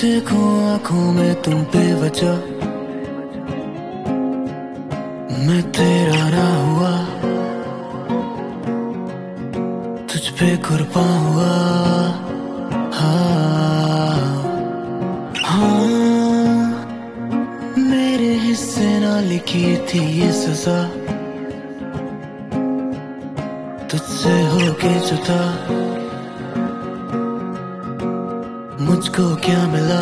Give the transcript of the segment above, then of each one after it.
देखूं आंखों में तुम पे वजह, मैं तेरा ना हुआ, तुझ पे कुर्बान हुआ। हाँ हाँ, मेरे हिस्से ना लिखी थी ये सजा, तुझसे होके जुदा मुझको क्या मिला।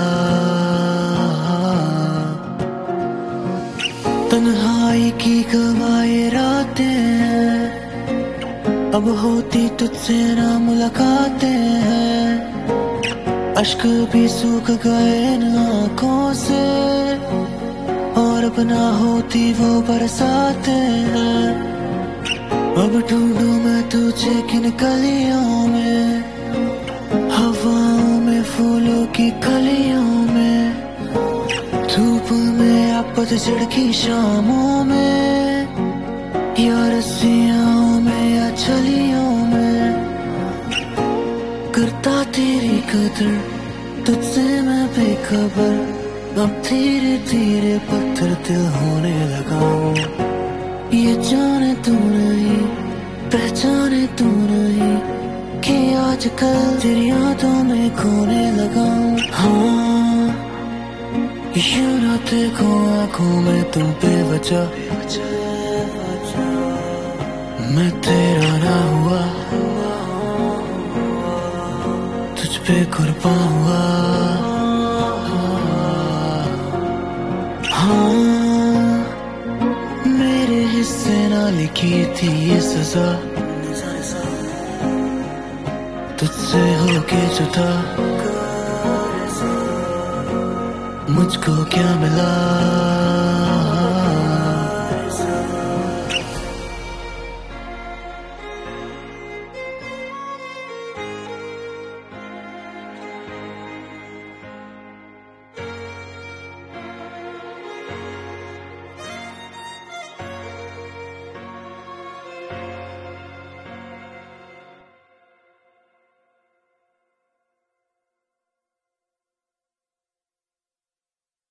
तन्हाई की गवाए रातें हैं, अब होती तुझसे ना मुलाकातें हैं। अश्क भी सूख गए इन आँखों से, और अब ना होती वो बरसातें हैं। अब ढूंढूं मैं तुझे किन कलियों में, हवाओं में, फूलों की कलियों में, धूप में या पतझड़ की शामों में, या रस्सियों में या छलियों में। करता तेरी कदर, तुझसे मैं बेखबर, अब धीरे धीरे पत्थर दिल होने लगा हूँ। ये जाने तू नहीं, पहचाने तू नहीं, कि आजकल तेरी यादों में खोने लगा हूँ। हाँ, यूं ना देखो आंखों में तुम पे वजह, मैं तेरा ना हुआ, तुझ पे कुर्बान हुआ। हाँ, मेरे हिस्से ना लिखी थी ये सजा, तुझसे होके जुदा मुझको क्या मिला।